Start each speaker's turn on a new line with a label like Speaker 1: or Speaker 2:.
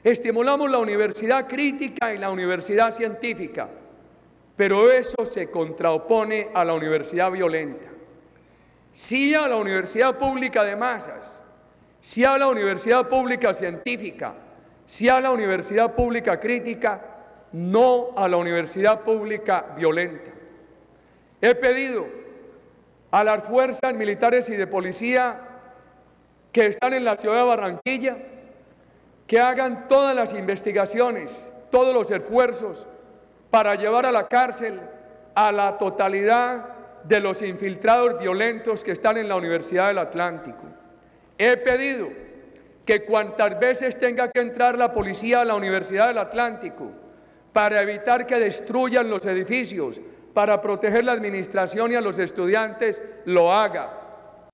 Speaker 1: Estimulamos la universidad crítica y la universidad científica, pero eso se contrapone a la universidad violenta. Sí a la universidad pública de masas, sí a la universidad pública científica, sí a la universidad pública crítica, no a la universidad pública violenta. He pedido a las fuerzas militares y de policía que están en la ciudad de Barranquilla que hagan todas las investigaciones, todos los esfuerzos para llevar a la cárcel a la totalidad de los infiltrados violentos que están en la Universidad del Atlántico. He pedido que cuantas veces tenga que entrar la policía a la Universidad del Atlántico para evitar que destruyan los edificios, para proteger la administración y a los estudiantes, lo haga.